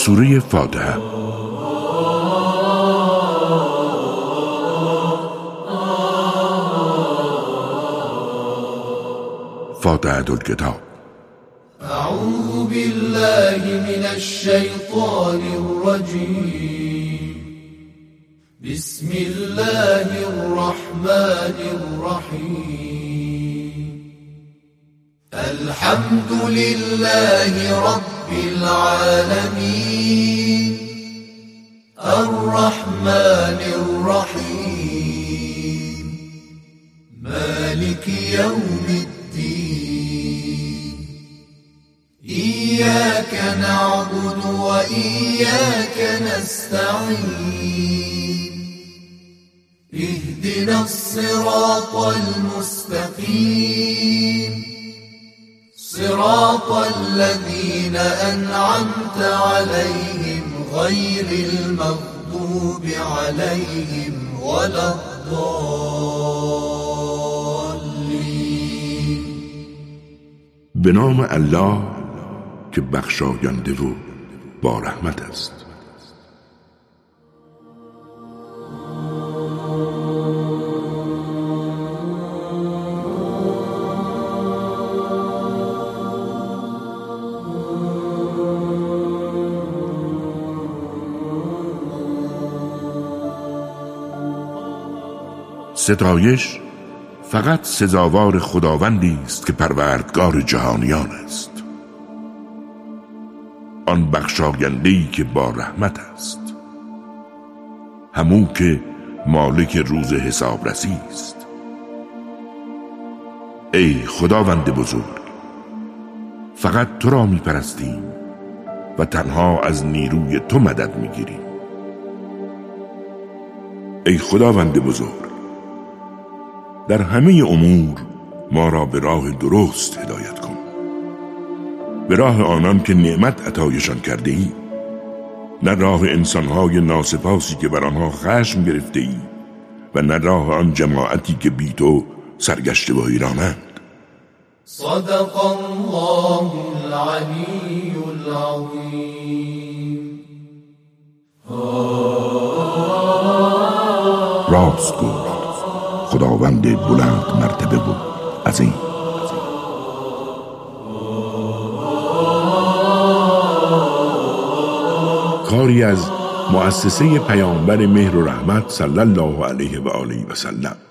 سوره فاتحه. فاتحة الكتاب. أعوذ بالله من الشيطان الرجيم. بسم الله الرحمن الرحيم. الحمد لله رب العالمين. الرحمن الرحيم. مالك يوم الدين. إياك نعبد وإياك نستعين. اهدنا الصراط المستقيم. صراط الذين أنعمت عليهم غير المغضوب عليهم ولا الضالين. به نام الله که بخشاینده و با رحمت است. ستایش فقط سزاوار خداوندی است که پروردگار جهانیان است، آن بخشاینده‌ای که با رحمت است، همون که مالک روز حسابرسی است. ای خداوند بزرگ، فقط تو را می‌پرستیم و تنها از نیروی تو مدد می‌گیریم. ای خداوند بزرگ، در همه امور ما را به راه درست هدایت کن، به راه آنان که نعمت عطایشان کرده ای، نه راه انسانهای ناسپاسی که بر آنها خشم گرفته ای و نه راه آن جماعتی که بی تو سرگشته و حیرانند. صدق الله العلی العظیم. راست گفت خداوند بلند مرتبه و عظیم. کاری از مؤسسه پیامبر مهر و رحمت صلی الله علیه و آله و سلم.